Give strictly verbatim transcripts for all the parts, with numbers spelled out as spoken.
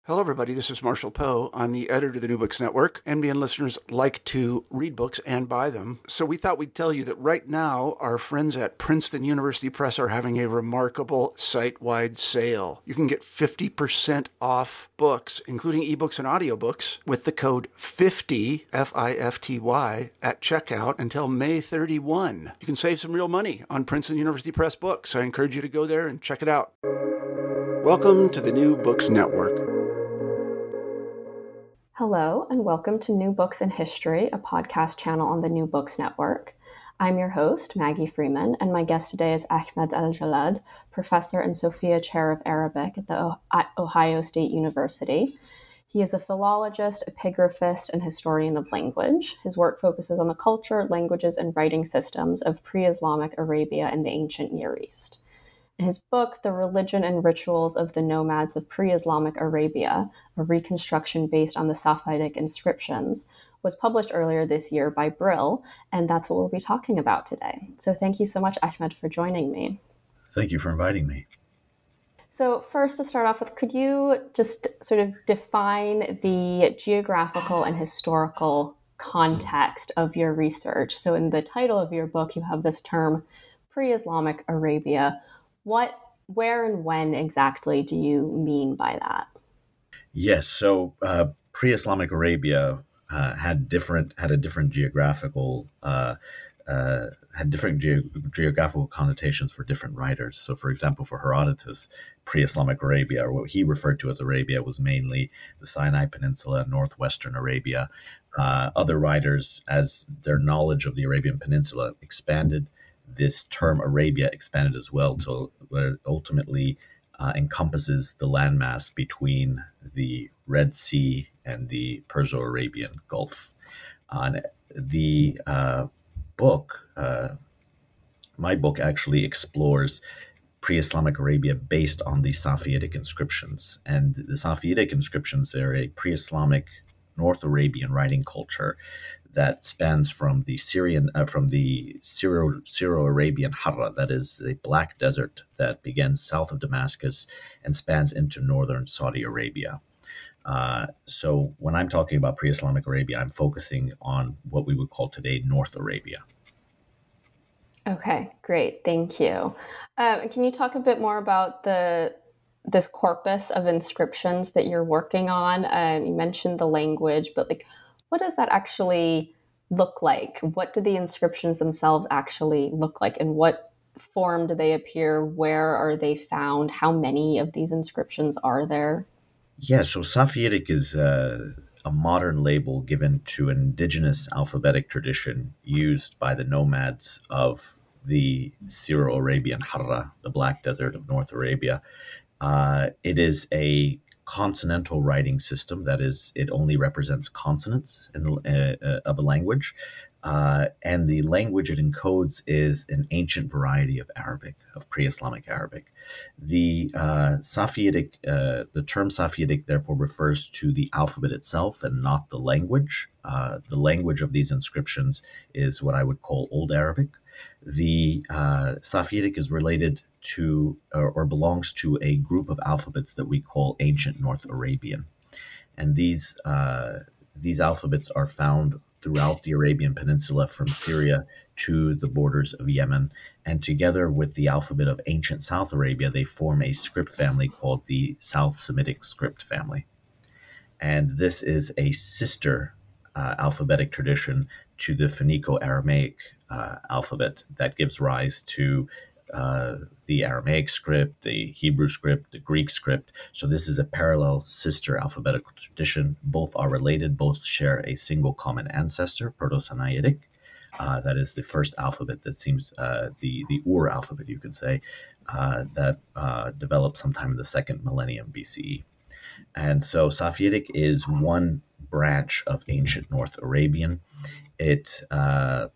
Hello, everybody. This is Marshall Poe. I'm the editor of the New Books Network. N B N listeners like to read books and buy them. So we thought we'd tell you that right now, our friends at Princeton University Press are having a remarkable site-wide sale. You can get fifty percent off books, including ebooks and audiobooks, with the code fifty, F I F T Y, at checkout until May thirty-first. You can save some real money on Princeton University Press books. I encourage you to go there and check it out. Welcome to the New Books Network. Hello, and welcome to New Books in History, a podcast channel on the New Books Network. I'm your host, Maggie Freeman, and my guest today is Ahmed El-Jalad, professor and Sophia Chair of Arabic at the Ohio State University. He is a philologist, epigraphist, and historian of language. His work focuses on the culture, languages, and writing systems of pre-Islamic Arabia and the ancient Near East. His book, The Religion and Rituals of the Nomads of Pre-Islamic Arabia, a reconstruction based on the Safavidic inscriptions, was published earlier this year by Brill, and that's what we'll be talking about today. So thank you so much, Ahmed, for joining me. Thank you for inviting me. So first, to start off with, could you just sort of define the geographical and historical context of your research? So in the title of your book, you have this term, Pre-Islamic Arabia. What, where, and when exactly do you mean by that? Yes, so uh, pre-Islamic Arabia uh, had different had a different geographical uh, uh, had different ge- geographical connotations for different writers. So, for example, for Herodotus, pre-Islamic Arabia, or what he referred to as Arabia, was mainly the Sinai Peninsula, northwestern Arabia. Uh, other writers, as their knowledge of the Arabian Peninsula expanded, this term Arabia expanded as well to where it ultimately uh, encompasses the landmass between the Red Sea and the Perso-Arabian Gulf. Uh, the uh, book, uh, my book actually explores pre-Islamic Arabia based on the Safavidic inscriptions. And the Safavidic inscriptions, they're a pre-Islamic North Arabian writing culture that spans from the Syrian, uh, from the Syro, Syro-Arabian Harra, that is the Black Desert that begins south of Damascus and spans into northern Saudi Arabia. Uh, so when I'm talking about pre-Islamic Arabia, I'm focusing on what we would call today North Arabia. Okay, great, thank you. Um, can you talk a bit more about the this corpus of inscriptions that you're working on? Um, you mentioned the language, but like, what does that actually look like? What do the inscriptions themselves actually look like? In what form do they appear? Where are they found? How many of these inscriptions are there? Yeah, so Safavidic is uh, a modern label given to an indigenous alphabetic tradition used by the nomads of the Syro-Arabian Harra, the Black Desert of North Arabia. Uh, it is a consonantal writing system. That is, it only represents consonants in, uh, uh, of a language. Uh, and the language it encodes is an ancient variety of Arabic, of pre-Islamic Arabic. The uh, Safavidic, uh, the term Safavidic therefore refers to the alphabet itself and not the language. Uh, the language of these inscriptions is what I would call Old Arabic. The uh, Safavidic is related to or, or belongs to a group of alphabets that we call Ancient North Arabian. And these uh, these alphabets are found throughout the Arabian Peninsula from Syria to the borders of Yemen. And together with the alphabet of ancient South Arabia, they form a script family called the South Semitic script family. And this is a sister uh, alphabetic tradition to the Phoenico-Aramaic uh, alphabet that gives rise to uh, the Aramaic script, the Hebrew script, the Greek script. So this is a parallel sister alphabetical tradition. Both are related, both share a single common ancestor, Proto-Sinaitic. Uh, that is the first alphabet that seems, uh, the, the Ur alphabet, you could say, uh, that uh, developed sometime in the second millennium B C E. And so Safavidic is one branch of ancient North Arabian. It uh,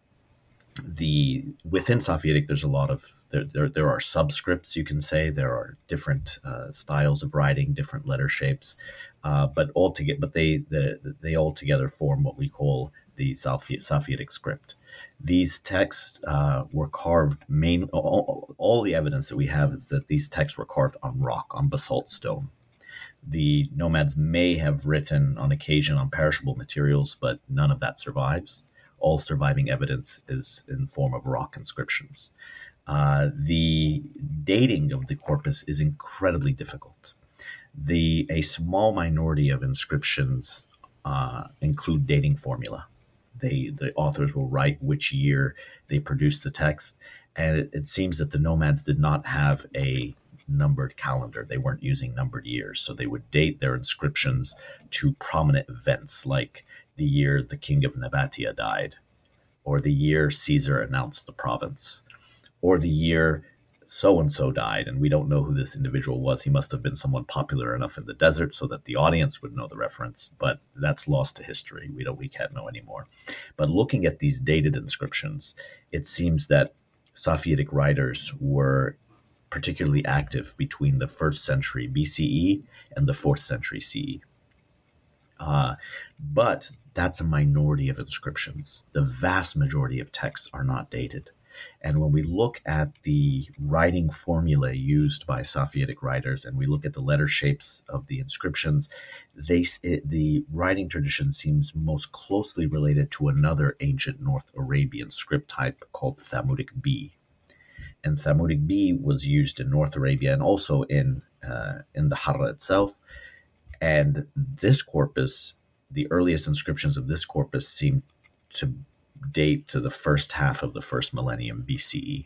the within Safavidic, there's a lot of there, there. There are subscripts, you can say. There are different uh, styles of writing, different letter shapes, uh, but all together, but they the, they all together form what we call the Safavidic script. These texts uh, were carved. Main all, all the evidence that we have is that these texts were carved on rock, on basalt stone. The nomads may have written on occasion on perishable materials, but none of that survives. All surviving evidence is in the form of rock inscriptions. Uh, the dating of the corpus is incredibly difficult. The a small minority of inscriptions uh, include dating formula. They the authors will write which year they produced the text, and it, it seems that the nomads did not have a numbered calendar. They weren't using numbered years, so they would date their inscriptions to prominent events, like the year the king of Nabatea died, or the year Caesar announced the province, or the year so-and-so died, and we don't know who this individual was. He must have been someone popular enough in the desert so that the audience would know the reference, but that's lost to history. We don't, we can't know anymore. But looking at these dated inscriptions, it seems that Safavidic writers were particularly active between the first century B C E and the fourth century C E. Uh, but that's a minority of inscriptions. The vast majority of texts are not dated. And when we look at the writing formulae used by Safavidic writers, and we look at the letter shapes of the inscriptions, they it, the writing tradition seems most closely related to another ancient North Arabian script type called Thamudic B. And Thamudic B was used in North Arabia and also in uh, in the Harra itself. And this corpus, the earliest inscriptions of this corpus seem to date to the first half of the first millennium B C E.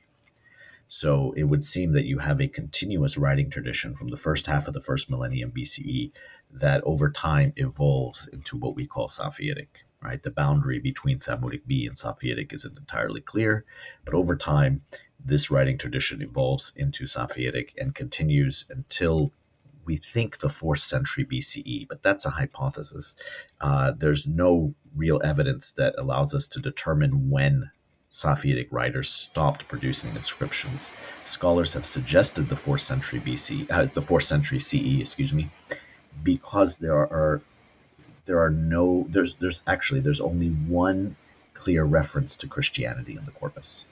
So it would seem that you have a continuous writing tradition from the first half of the first millennium B C E that over time evolves into what we call Safavidic, right? The boundary between Thamudic B and Safavidic isn't entirely clear, but over time, this writing tradition evolves into Safavidic and continues until we think the fourth century B C E, but that's a hypothesis. Uh, there's no real evidence that allows us to determine when Safavidic writers stopped producing inscriptions. Scholars have suggested the fourth century B C, uh, the fourth century C E, excuse me, because there are there are no there's there's actually there's only one clear reference to Christianity in the corpus,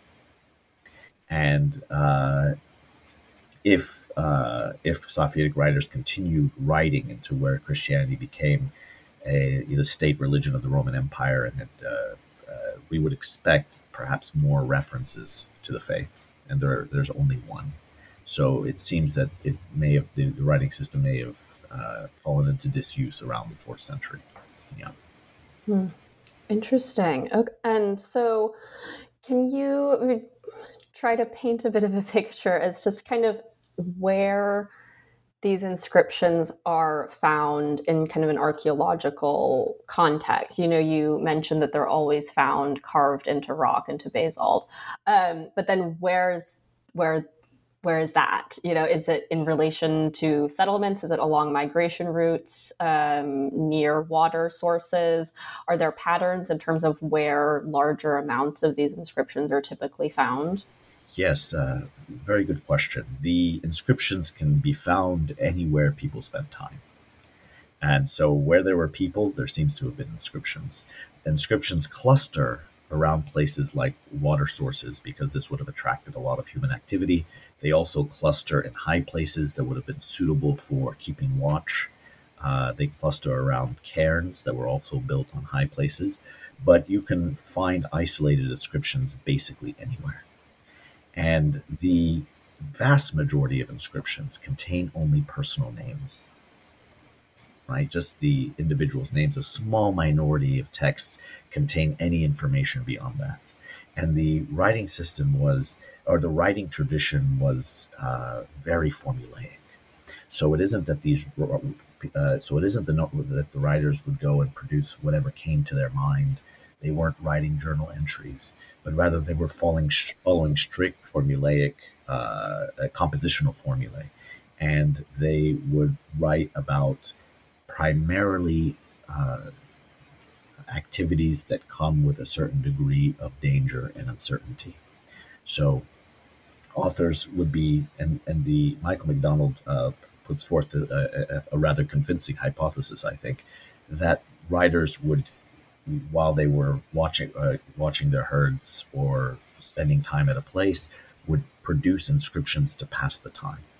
and uh, if Uh, if Safavidic writers continued writing into where Christianity became a the state religion of the Roman Empire, and it, uh, uh, we would expect perhaps more references to the faith, and there there's only one. So it seems that it may have the, the writing system may have uh, fallen into disuse around the fourth century. Yeah. Hmm. Interesting. Okay. And so, can you try to paint a bit of a picture as just kind of where these inscriptions are found in kind of an archaeological context? You know, you mentioned that they're always found carved into rock, into basalt. Um, but then where's where where is that? You know, is it in relation to settlements? Is it along migration routes, um, near water sources? Are there patterns in terms of where larger amounts of these inscriptions are typically found? Yes, uh, very good question. The inscriptions can be found anywhere people spend time. And so where there were people, there seems to have been inscriptions. Inscriptions cluster around places like water sources because this would have attracted a lot of human activity. They also cluster in high places that would have been suitable for keeping watch. Uh, they cluster around cairns that were also built on high places. But you can find isolated inscriptions basically anywhere. And the vast majority of inscriptions contain only personal names, right? Just the individual's names. A small minority of texts contain any information beyond that. And the writing system was, or the writing tradition was uh, very formulaic. So it isn't that these, uh, so it isn't the, that the writers would go and produce whatever came to their mind. They weren't writing journal entries, but rather they were following, following strict formulaic uh, compositional formulae. And they would write about primarily uh, activities that come with a certain degree of danger and uncertainty. So authors would be, and, and the Michael McDonald uh, puts forth a, a, a rather convincing hypothesis, I think, that writers would, while they were watching uh, watching their herds or spending time at a place, would produce inscriptions to pass the time.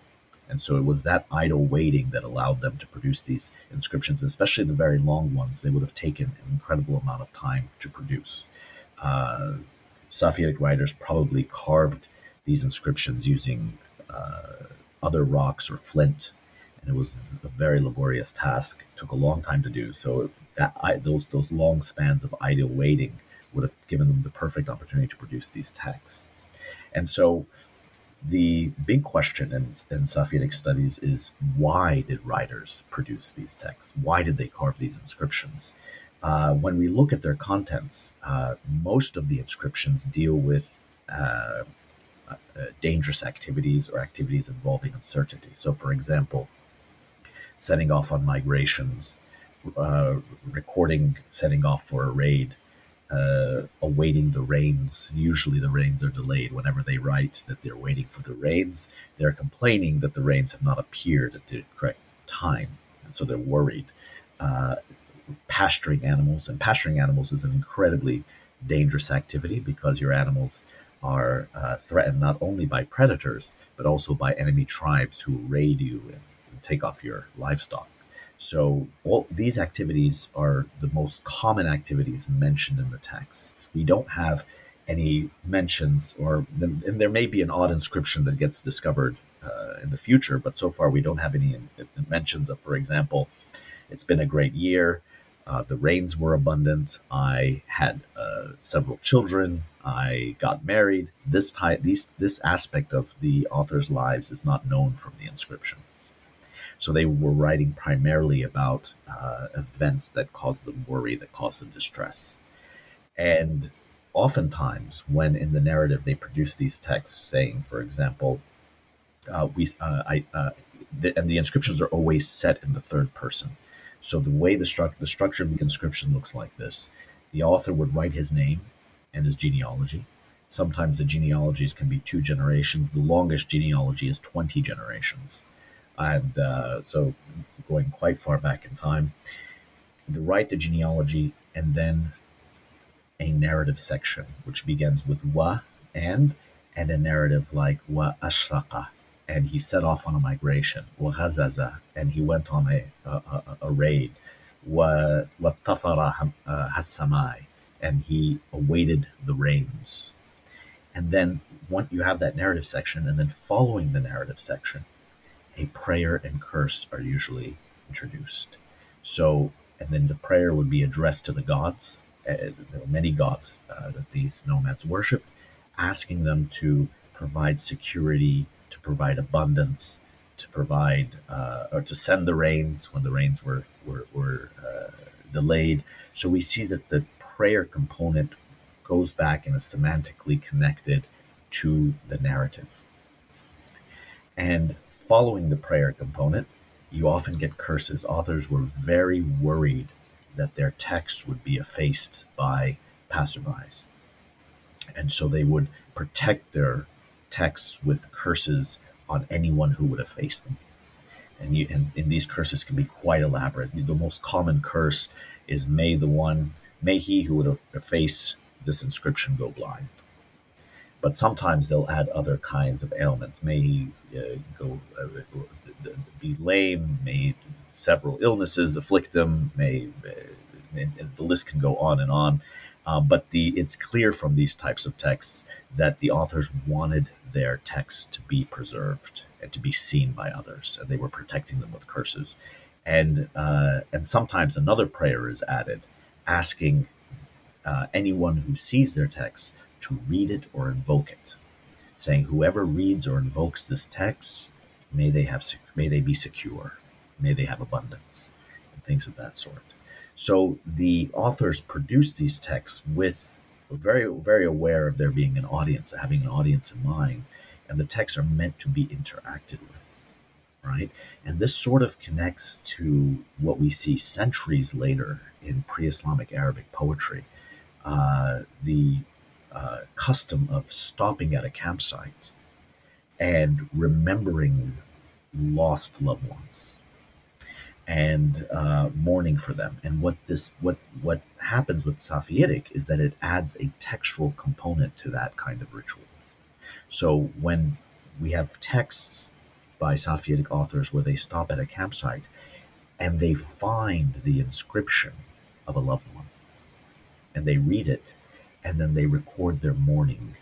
And so it was that idle waiting that allowed them to produce these inscriptions, especially the very long ones. They would have taken an incredible amount of time to produce. Uh, Safavidic writers probably carved these inscriptions using uh, other rocks or flint, and it was a very laborious task. It took a long time to do. So that I, those those long spans of idle waiting would have given them the perfect opportunity to produce these texts. And so the big question in, in Safavidic studies is, why did writers produce these texts? Why did they carve these inscriptions? Uh, when we look at their contents, uh, most of the inscriptions deal with uh, uh, dangerous activities or activities involving uncertainty. So, for example, setting off on migrations, uh, recording setting off for a raid, uh, awaiting the rains. Usually the rains are delayed. Whenever they write that they're waiting for the rains, they're complaining that the rains have not appeared at the correct time, and so they're worried. Uh, pasturing animals, and pasturing animals is an incredibly dangerous activity because your animals are uh, threatened not only by predators, but also by enemy tribes who raid you and, and take off your livestock. So all these activities are the most common activities mentioned in the texts. We don't have any mentions, or and there may be an odd inscription that gets discovered uh, in the future, but so far we don't have any mentions of, for example, it's been a great year. Uh, the rains were abundant. I had uh, several children. I got married. This type, these, this aspect of the author's lives is not known from the inscriptions. So they were writing primarily about uh, events that caused them worry, that caused them distress. And oftentimes, when in the narrative they produce these texts, saying, for example, uh, we, uh, I, uh, the, and the inscriptions are always set in the third person. So the way the, stru- the structure of the inscription looks like this: the author would write his name and his genealogy. Sometimes the genealogies can be two generations. The longest genealogy is twenty generations. And uh, so going quite far back in time, they write the genealogy and then a narrative section, which begins with wa and, and a narrative like wa ashraqa, and he set off on a migration, wa ghazaza, and he went on a, a, a, a raid, wa wattafara hatsamai, and he awaited the rains. And then once you have that narrative section, and then following the narrative section, a prayer and curse are usually introduced. So, and then the prayer would be addressed to the gods. Uh, there are many gods uh, that these nomads worship, asking them to provide security, to provide abundance, to provide, uh, or to send the rains when the rains were, were, were uh, delayed. So we see that the prayer component goes back and is semantically connected to the narrative. And following the prayer component, you often get curses. Authors were very worried that their texts would be effaced by passerbys. And so they would protect their texts with curses on anyone who would efface them. And, you, and, and these curses can be quite elaborate. The most common curse is, may the one, may he who would efface this inscription go blind. But sometimes they'll add other kinds of ailments. May he uh, go uh, be lame, may several illnesses afflict him, may, uh, and the list can go on and on. Uh, but the it's clear from these types of texts that the authors wanted their texts to be preserved and to be seen by others, and they were protecting them with curses. And uh, and sometimes another prayer is added, asking uh, anyone who sees their text to read it or invoke it, saying, whoever reads or invokes this text, may they have may they be secure, may they have abundance, and things of that sort. So the authors produced these texts with very, very aware of there being an audience, having an audience in mind, and the texts are meant to be interacted with, right? And this sort of connects to what we see centuries later in pre-Islamic Arabic poetry, uh, the uh, custom of stopping at a campsite and remembering lost loved ones and uh, mourning for them. And what this what what happens with Safavidic is that it adds a textual component to that kind of ritual. So when we have texts by Safavidic authors where they stop at a campsite and they find the inscription of a loved one. And they read it, and then they record their mourning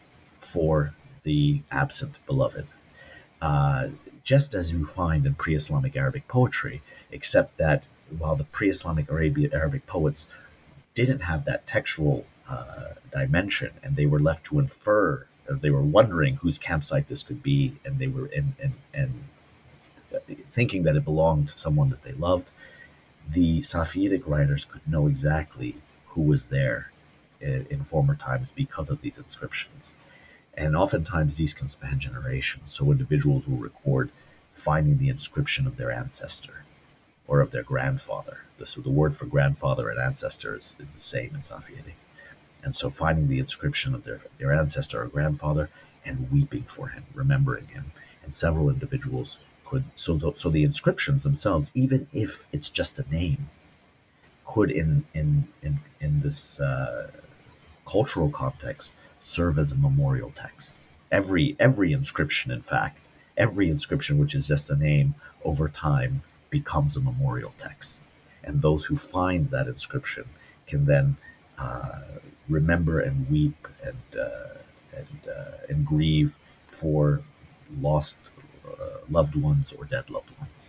for the absent beloved. Uh, just as you find in pre-Islamic Arabic poetry, except that while the pre-Islamic Arabic, Arabic poets didn't have that textual uh, dimension, and they were left to infer, or they were wondering whose campsite this could be, and they were in, in, in thinking that it belonged to someone that they loved, the Safavidic writers could know exactly who was there in, in former times because of these inscriptions. And oftentimes these can span generations. So individuals will record finding the inscription of their ancestor or of their grandfather. So the word for grandfather and ancestor is, is the same in Safavidic. And so finding the inscription of their, their ancestor or grandfather and weeping for him, remembering him. And several individuals could, so the, so the inscriptions themselves, even if it's just a name, could in, in, in, in this uh, cultural context serve as a memorial text. Every every inscription, in fact, every inscription which is just a name, over time becomes a memorial text. And those who find that inscription can then uh, remember and weep and uh, and, uh, and grieve for lost uh, loved ones or dead loved ones.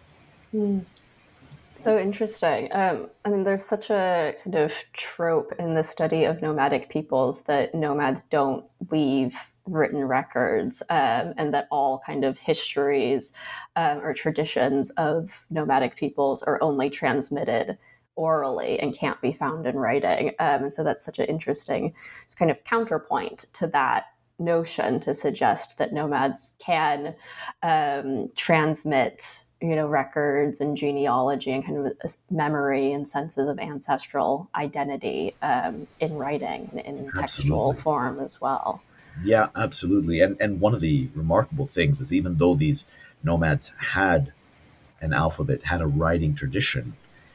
Mm. So interesting. Um, I mean, there's such a kind of trope in the study of nomadic peoples that nomads don't leave written records, um, and that all kind of histories um, or traditions of nomadic peoples are only transmitted orally and can't be found in writing. Um, and so that's such an interesting kind of counterpoint to that notion, to suggest that nomads can um, transmit, you know, records and genealogy and kind of a memory and senses of ancestral identity um, in writing and in textual Absolutely. form as well. Yeah, absolutely. And and one of the remarkable things is, even though these nomads had an alphabet, had a writing tradition,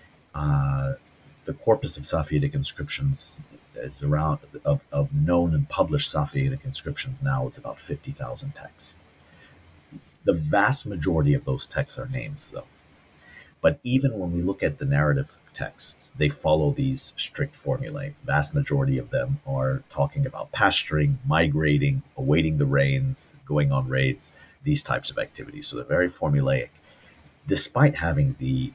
uh, the corpus of Safavidic inscriptions is around, of, of known and published Safavidic inscriptions now is about fifty thousand texts. The vast majority of those texts are names, though. But even when we look at the narrative texts, they follow these strict formulae. The vast majority of them are talking about pasturing, migrating, awaiting the rains, going on raids, these types of activities. So they're very formulaic. Despite having the,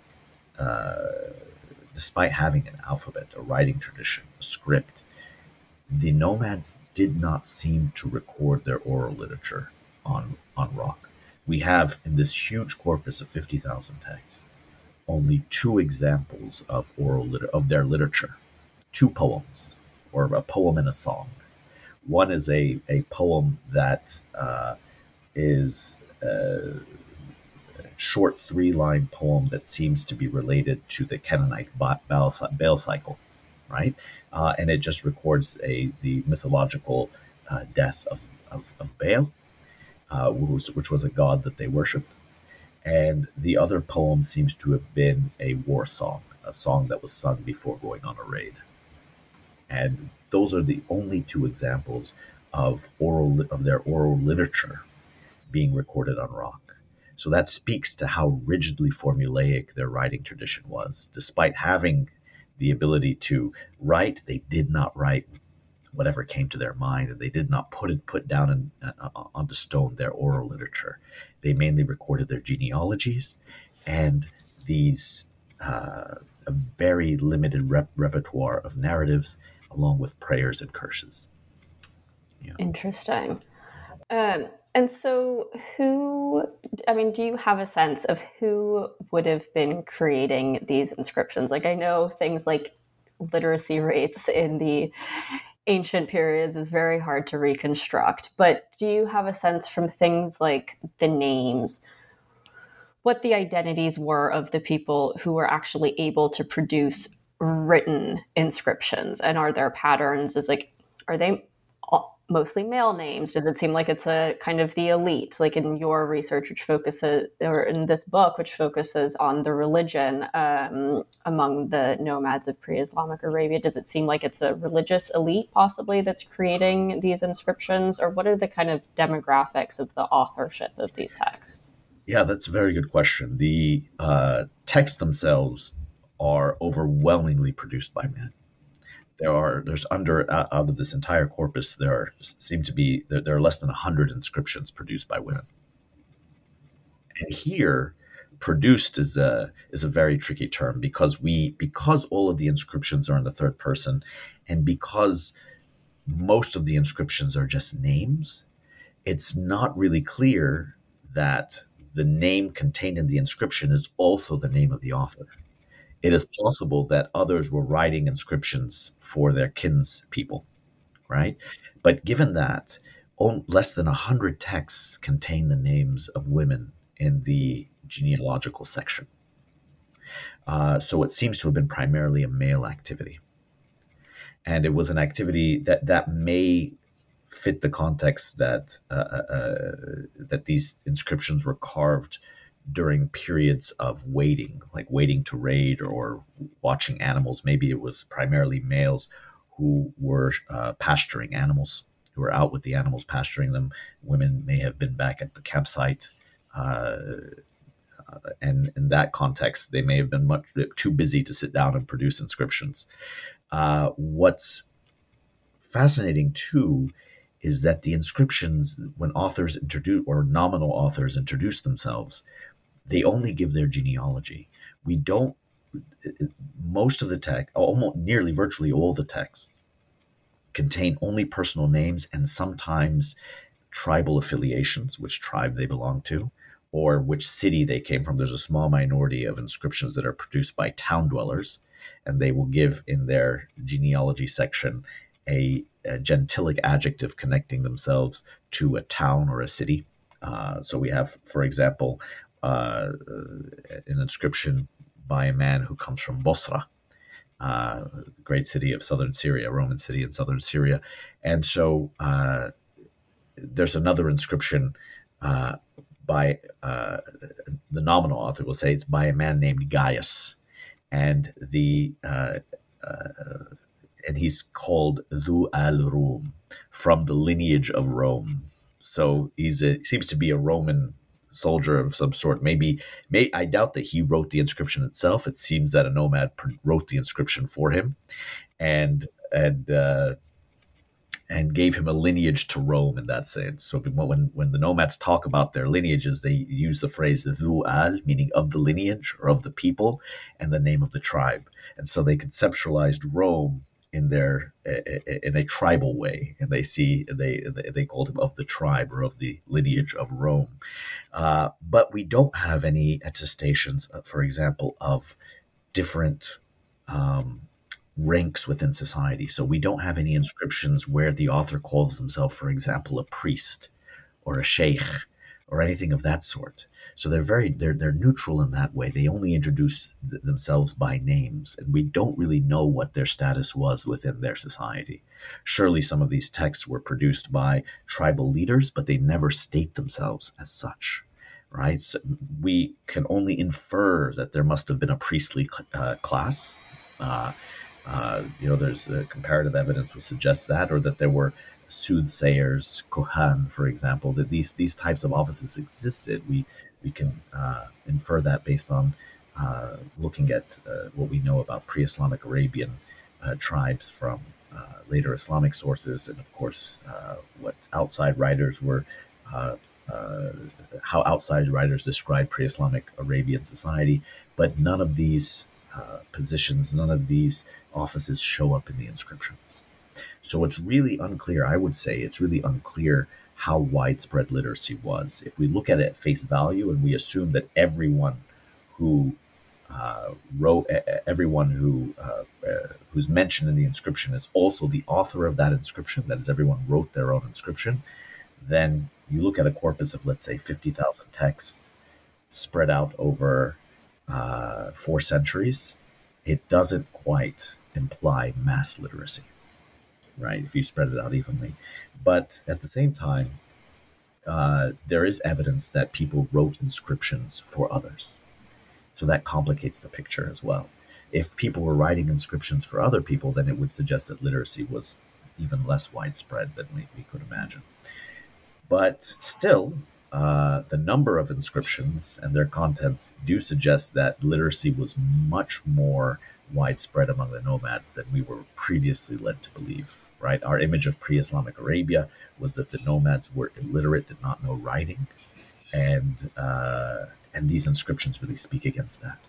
uh, despite having an alphabet, a writing tradition, a script, the nomads did not seem to record their oral literature on, on rock. We have, in this huge corpus of fifty thousand texts, only two examples of oral liter- of their literature, two poems, or a poem and a song. One is a, a poem that uh, is a short three-line poem that seems to be related to the Canaanite ba- Baal, Baal cycle, right? Uh, and it just records a the mythological uh, death of, of, of Baal, uh, which was, which was a god that they worshipped. And the other poem seems to have been a war song, a song that was sung before going on a raid. And those are the only two examples of oral of their oral literature being recorded on rock. So that speaks to how rigidly formulaic their writing tradition was. Despite having the ability to write, they did not write whatever came to their mind, and they did not put it put down in, uh, onto stone their oral literature. They mainly recorded their genealogies and these uh, a very limited rep- repertoire of narratives, along with prayers and curses. Yeah. Interesting. Um, and so who, I mean, do you have a sense of who would have been creating these inscriptions? Like, I know things like literacy rates in the ancient periods is very hard to reconstruct, but do you have a sense from things like the names, what the identities were of the people who were actually able to produce written inscriptions? And are there patterns? Is like, are they all, mostly male names? Does it seem like it's a kind of the elite, like in your research, which focuses, or in this book, which focuses on the religion um, among the nomads of pre-Islamic Arabia? Does it seem like it's a religious elite possibly that's creating these inscriptions? Or what are the kind of demographics of the authorship of these texts? Yeah, that's a very good question. The uh, texts themselves are overwhelmingly produced by men. There are there's under out of this entire corpus there are, seem to be there, there are less than a hundred inscriptions produced by women. And here, produced is a is a very tricky term because we because all of the inscriptions are in the third person, and because most of the inscriptions are just names, it's not really clear that the name contained in the inscription is also the name of the author. It is possible that others were writing inscriptions for their kinspeople, right? But given that on, less than one hundred texts contain the names of women in the genealogical section. Uh, so it seems to have been primarily a male activity. And it was an activity that, that may fit the context that uh, uh, that these inscriptions were carved during periods of waiting, like waiting to raid or watching animals. Maybe it was primarily males who were uh, pasturing animals, who were out with the animals pasturing them. Women may have been back at the campsite. Uh, and in that context, they may have been much too busy to sit down and produce inscriptions. Uh, what's fascinating too is that the inscriptions, when authors introduce or nominal authors introduce themselves, they only give their genealogy. We don't. Most of the text, almost nearly virtually all the texts, contain only personal names and sometimes tribal affiliations, which tribe they belong to, or which city they came from. There's a small minority of inscriptions that are produced by town dwellers, and they will give in their genealogy section a, a gentilic adjective connecting themselves to a town or a city. Uh, so we have, for example, uh, an inscription by a man who comes from Bosra, uh, great city of southern Syria, Roman city in southern Syria. And so uh, there's another inscription uh, by uh, the nominal author will say it's by a man named Gaius, and the uh, uh, and he's called Dhu al-Rum, from the lineage of Rome. So he's a, seems to be a Roman soldier of some sort. Maybe, may I doubt that he wrote the inscription itself. It seems that a nomad wrote the inscription for him, and and uh, and gave him a lineage to Rome in that sense. So when when the nomads talk about their lineages, they use the phrase Dhu al, meaning of the lineage or of the people, and the name of the tribe. And so they conceptualized Rome in their in a tribal way, and they see they they called him of the tribe or of the lineage of Rome. Uh, but we don't have any attestations, for example, of different um, ranks within society. So we don't have any inscriptions where the author calls himself, for example, a priest or a sheikh or anything of that sort. So they're very they're they're neutral in that way. They only introduce th- themselves by names, and we don't really know what their status was within their society. Surely some of these texts were produced by tribal leaders, but they never state themselves as such, right? So we can only infer that there must have been a priestly cl- uh, class. Uh, uh, you know, there's uh, comparative evidence would suggest that, or that there were soothsayers, kohan, for example, that these these types of offices existed. We we can uh, infer that based on uh, looking at uh, what we know about pre-Islamic Arabian uh, tribes from uh, later Islamic sources, and of course uh, what outside writers were, uh, uh, how outside writers describe pre-Islamic Arabian society. But none of these uh, positions, none of these offices show up in the inscriptions. So it's really unclear, I would say, it's really unclear how widespread literacy was. If we look at it at face value and we assume that everyone who uh, wrote, everyone who uh, uh, who's mentioned in the inscription is also the author of that inscription, that is, everyone wrote their own inscription, then you look at a corpus of, let's say, fifty thousand texts spread out over uh, four centuries, it doesn't quite imply mass literacy, right, if you spread it out evenly. But at the same time, uh, there is evidence that people wrote inscriptions for others. So that complicates the picture as well. If people were writing inscriptions for other people, then it would suggest that literacy was even less widespread than we, we could imagine. But still, uh, the number of inscriptions and their contents do suggest that literacy was much more widespread among the nomads than we were previously led to believe, right? Our image of pre-Islamic Arabia was that the nomads were illiterate, did not know writing, and uh, and these inscriptions really speak against that.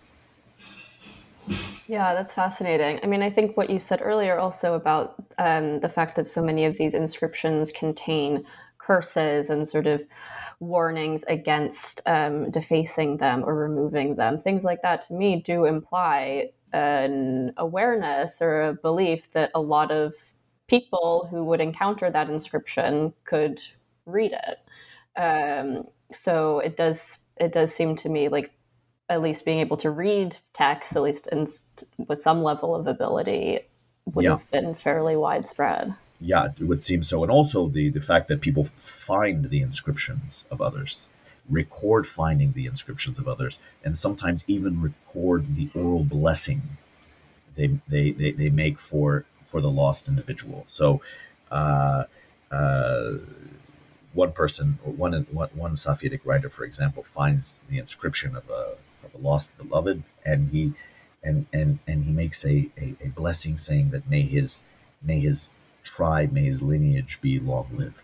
Yeah, that's fascinating. I mean, I think what you said earlier also about um, the fact that so many of these inscriptions contain curses and sort of warnings against um, defacing them or removing them, things like that, to me do imply an awareness or a belief that a lot of people who would encounter that inscription could read it. Um, so it does it does seem to me like at least being able to read text, at least in, with some level of ability, would Yeah. have been fairly widespread. Yeah, it would seem so. And also the, the fact that people find the inscriptions of others, record finding the inscriptions of others, and sometimes even record the oral blessing they they, they, they make for, for the lost individual. So uh, uh, one person, one, one, one Safavidic writer, for example, finds the inscription of a, of a lost beloved, and he and, and, and he makes a, a, a blessing saying that may his may his tribe, may his lineage be long-lived,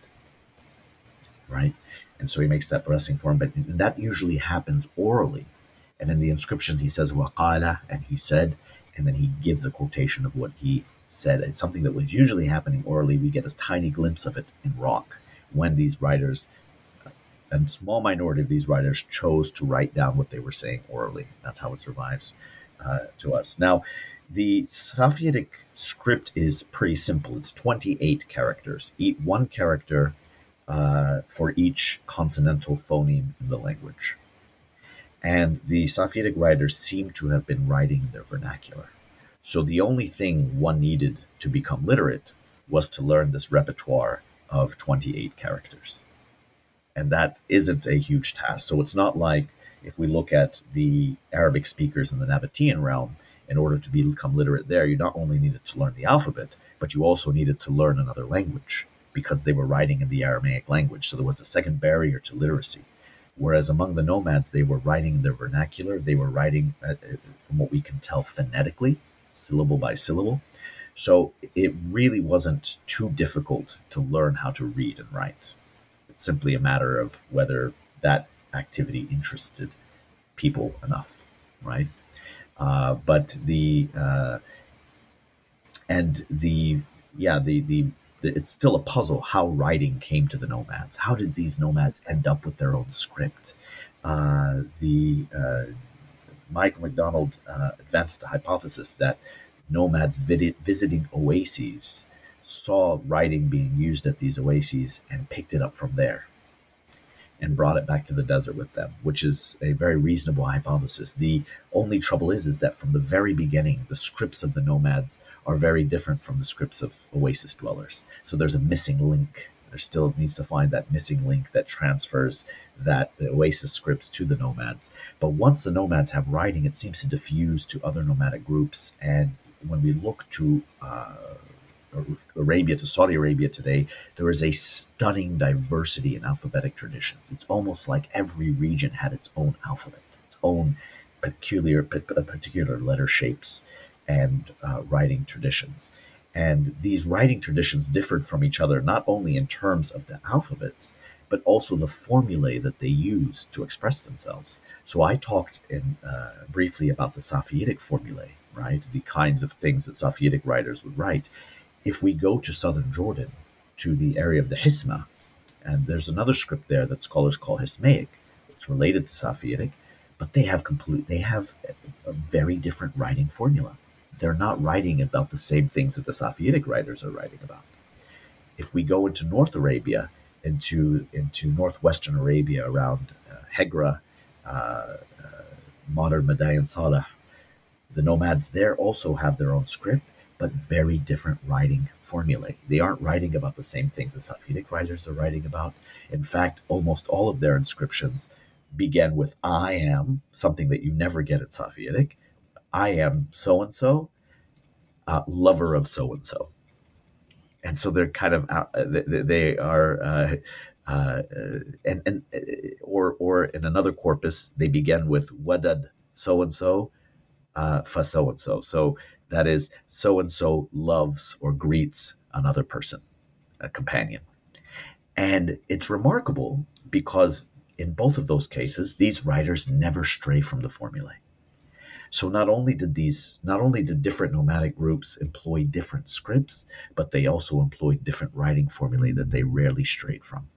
right? And so he makes that blessing for him, but that usually happens orally. And in the inscriptions, he says, waqala, and he said, and then he gives a quotation of what he said. It's something that was usually happening orally. We get a tiny glimpse of it in rock when these writers, a small minority of these writers, chose to write down what they were saying orally. That's how it survives uh, to us. Now, the Safavidic script is pretty simple. It's twenty-eight characters, each one character uh, for each consonantal phoneme in the language. And the Safavidic writers seem to have been writing in their vernacular. So the only thing one needed to become literate was to learn this repertoire of twenty-eight characters. And that isn't a huge task. So it's not like if we look at the Arabic speakers in the Nabatean realm, in order to become literate there, you not only needed to learn the alphabet, but you also needed to learn another language because they were writing in the Aramaic language. So there was a second barrier to literacy. Whereas among the nomads, they were writing in their vernacular. They were writing, uh, from what we can tell, phonetically, syllable by syllable. So it really wasn't too difficult to learn how to read and write. It's simply a matter of whether that activity interested people enough, right? Uh, but the uh, and the yeah the, the the it's still a puzzle how writing came to the nomads. How did these nomads end up with their own script? Uh, the uh, Michael McDonald uh, advanced the hypothesis that nomads vid- visiting oases saw writing being used at these oases and picked it up from there and brought it back to the desert with them, which is a very reasonable hypothesis. The only trouble is, is that from the very beginning, the scripts of the nomads are very different from the scripts of oasis dwellers. So there's a missing link. There still needs to find that missing link that transfers that the oasis scripts to the nomads. But once the nomads have writing, it seems to diffuse to other nomadic groups. And when we look to uh, Arabia, to Saudi Arabia today, there is a stunning diversity in alphabetic traditions. It's almost like every region had its own alphabet, its own peculiar particular letter shapes and uh, writing traditions. And these writing traditions differed from each other not only in terms of the alphabets, but also the formulae that they use to express themselves. So I talked in uh, briefly about the Safavidic formulae, right? The kinds of things that Safavidic writers would write. If we go to southern Jordan, to the area of the Hisma, and there's another script there that scholars call Hismaic, it's related to Safavidic, but they have complete, they have a, a very different writing formula. They're not writing about the same things that the Safavidic writers are writing about. If we go into North Arabia, into into northwestern Arabia around uh, Hegra, uh, uh, modern Madain Saleh, the nomads there also have their own script, but very different writing formulae. They aren't writing about the same things that Safavidic writers are writing about. In fact, almost all of their inscriptions begin with I am, something that you never get at Safavidic. I am so-and-so, uh, lover of so-and-so. And so they're kind of, uh, they, they are uh, uh, and and or or in another corpus they begin with wadad so and so for so and so. So that is so and so loves or greets another person, a companion. And it's remarkable because in both of those cases, these writers never stray from the formulae. So not only did these, not only did different nomadic groups employ different scripts, but they also employed different writing formulae that they rarely strayed from.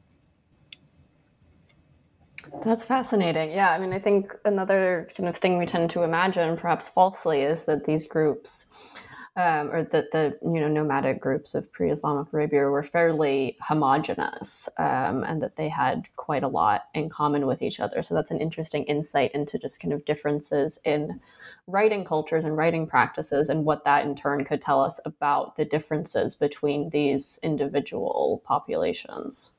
That's fascinating. Yeah, I mean, I think another kind of thing we tend to imagine, perhaps falsely, is that these groups, um, or that the you know nomadic groups of pre-Islamic Arabia were fairly homogenous, um, and that they had quite a lot in common with each other. So that's an interesting insight into just kind of differences in writing cultures and writing practices, and what that in turn could tell us about the differences between these individual populations.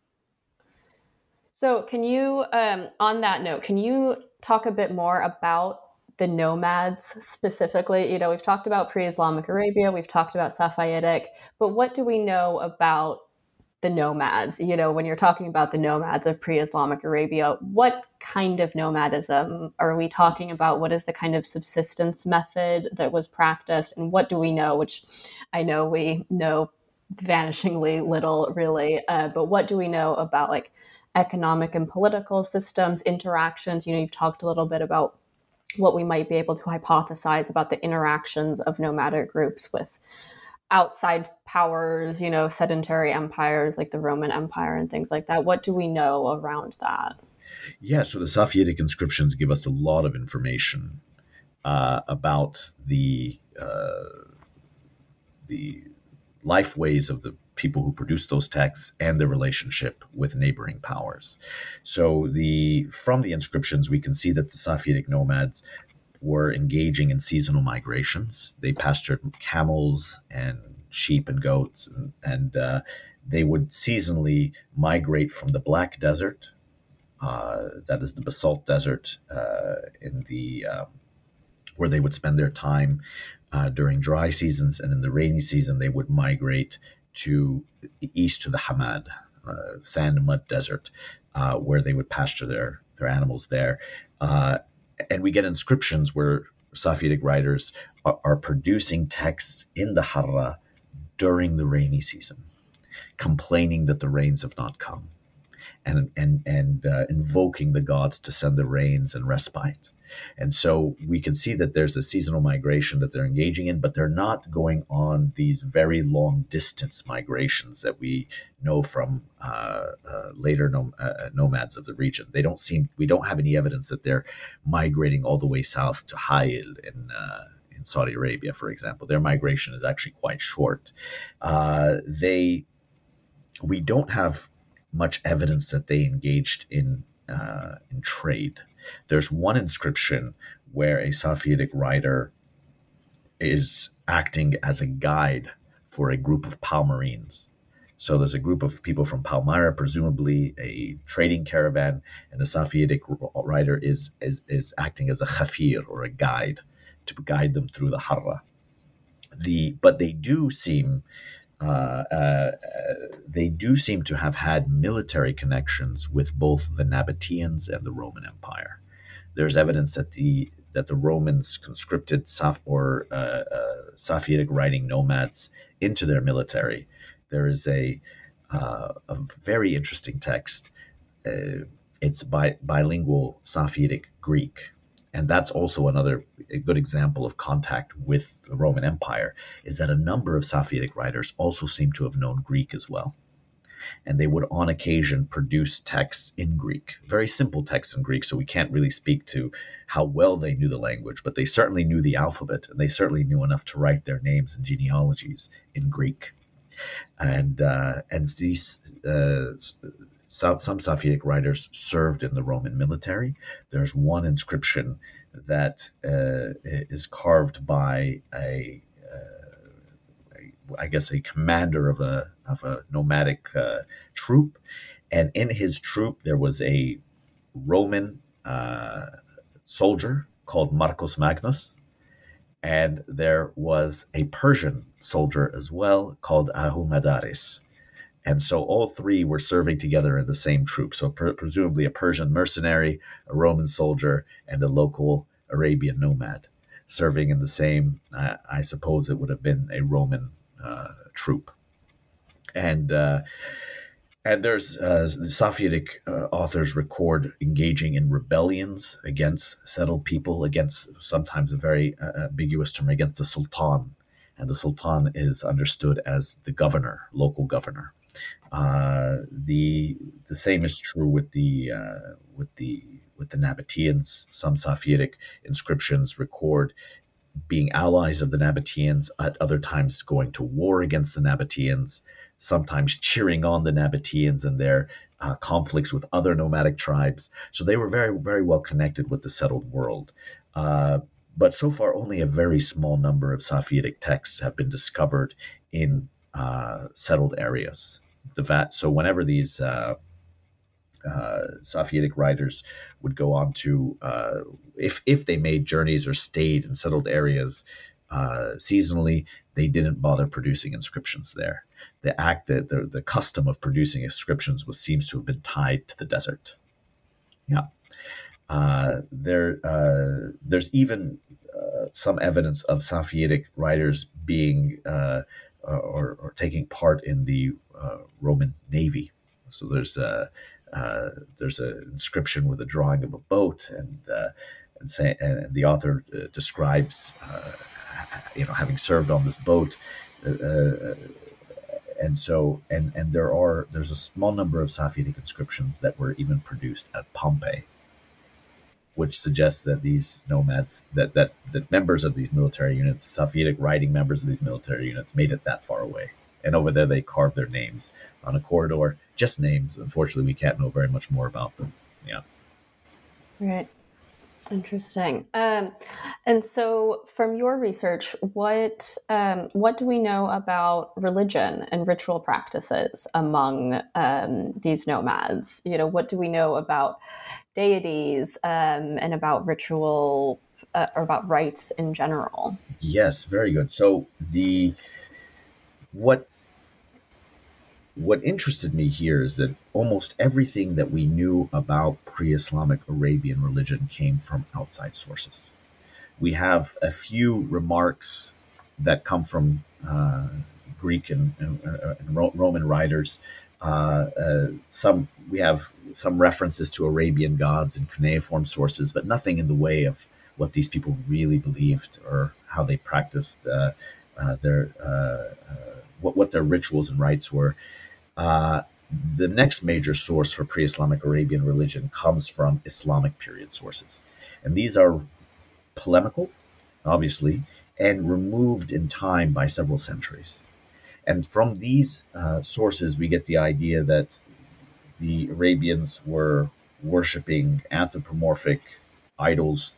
So can you, um, on that note, can you talk a bit more about the nomads specifically? You know, we've talked about pre-Islamic Arabia, we've talked about Safavidic, but what do we know about the nomads? You know, when you're talking about the nomads of pre-Islamic Arabia, what kind of nomadism are we talking about? What is the kind of subsistence method that was practiced? And what do we know, which I know we know vanishingly little really, uh, but what do we know about like economic and political systems, interactions? You know, you've talked a little bit about what we might be able to hypothesize about the interactions of nomadic groups with outside powers, you know, sedentary empires like the Roman Empire and things like that. What do we know around that? Yeah, so the Safavidic inscriptions give us a lot of information uh, about the uh, the life ways of the people who produced those texts and their relationship with neighboring powers. So the from the inscriptions, we can see that the Safavidic nomads were engaging in seasonal migrations. They pastured camels and sheep and goats, and, and uh, they would seasonally migrate from the Black Desert, uh, that is the basalt desert, uh, in the uh, where they would spend their time uh, during dry seasons, and in the rainy season they would migrate to the east to the Hamad, uh, sand mud desert, uh, where they would pasture their, their animals there. Uh, and we get inscriptions where Safavidic writers are, are producing texts in the Harra during the rainy season, complaining that the rains have not come, and and and uh, invoking the gods to send the rains and respite. And so we can see that there's a seasonal migration that they're engaging in, but they're not going on these very long distance migrations that we know from uh, uh, later nom- uh, nomads of the region. They don't seem, we don't have any evidence that they're migrating all the way south to Hail in uh, in Saudi Arabia, for example. Their migration is actually quite short. Uh, they, we don't have much evidence that they engaged in uh, in trade. There's one inscription where a Safavidic writer is acting as a guide for a group of Palmyrenes. So there's a group of people from Palmyra, presumably a trading caravan, and the Safavidic writer is, is, is acting as a khafir, or a guide, to guide them through the Harra. The, but they do seem Uh, uh, they do seem to have had military connections with both the Nabateans and the Roman Empire. There's evidence that the that the Romans conscripted Saf or uh, uh, Safavidic writing nomads into their military. There is a uh, a very interesting text. Uh, it's bi- bilingual Safavidic Greek. And that's also another a good example of contact with the Roman Empire, is that a number of Safavidic writers also seem to have known Greek as well. And they would on occasion produce texts in Greek, very simple texts in Greek, so we can't really speak to how well they knew the language, but they certainly knew the alphabet, and they certainly knew enough to write their names and genealogies in Greek. And, uh, and these... Uh, Some, some Safavidic writers served in the Roman military. There's one inscription that uh, is carved by a, uh, a, I guess, a commander of a of a nomadic uh, troop, and in his troop there was a Roman uh, soldier called Marcus Magnus, and there was a Persian soldier as well called Ahumadaris. And so all three were serving together in the same troop. So pre- presumably a Persian mercenary, a Roman soldier, and a local Arabian nomad serving in the same, uh, I suppose it would have been a Roman uh, troop. And uh, and there's uh, the Safavidic uh, authors record engaging in rebellions against settled people, against sometimes a very uh, ambiguous term, against the Sultan. And the Sultan is understood as the governor, local governor. Uh, the the same is true with the uh, with the with the Nabateans. Some Safavidic inscriptions record being allies of the Nabateans, at other times going to war against the Nabateans, sometimes cheering on the Nabateans and their uh, conflicts with other nomadic tribes. So they were very, very well connected with the settled world. Uh, but so far, only a very small number of Safavidic texts have been discovered in uh, settled areas. The vat. So whenever these uh, uh, Safavidic writers would go on to, uh, if if they made journeys or stayed in settled areas uh, seasonally, they didn't bother producing inscriptions there. The act, the, the the custom of producing inscriptions was seems to have been tied to the desert. Yeah, uh, there uh, there's even uh, some evidence of Safavidic writers being uh, or, or taking part in the uh, Roman navy. So there's a uh, there's an inscription with a drawing of a boat, and uh, and, say, and the author uh, describes uh, you know having served on this boat, uh, and so and and there are there's a small number of Safavidic inscriptions that were even produced at Pompeii, which suggests that these nomads, that that that members of these military units, Safavidic writing members of these military units, made it that far away. And over there, they carved their names on a corridor, just names. Unfortunately, we can't know very much more about them. Yeah. Right. Interesting. Um, and so, from your research, what um, what do we know about religion and ritual practices among um, these nomads? You know, what do we know about deities um, and about ritual uh, or about rites in general? Yes, very good. So the what what interested me here is that almost everything that we knew about pre-Islamic Arabian religion came from outside sources. We have a few remarks that come from uh, Greek and, and, and Roman writers. Uh, uh, some we have some references to Arabian gods in cuneiform sources, but nothing in the way of what these people really believed or how they practiced uh, uh, their uh, uh, what what their rituals and rites were. Uh, the next major source for pre-Islamic Arabian religion comes from Islamic period sources, and these are polemical, obviously, and removed in time by several centuries. And from these uh, sources, we get the idea that the Arabians were worshiping anthropomorphic idols,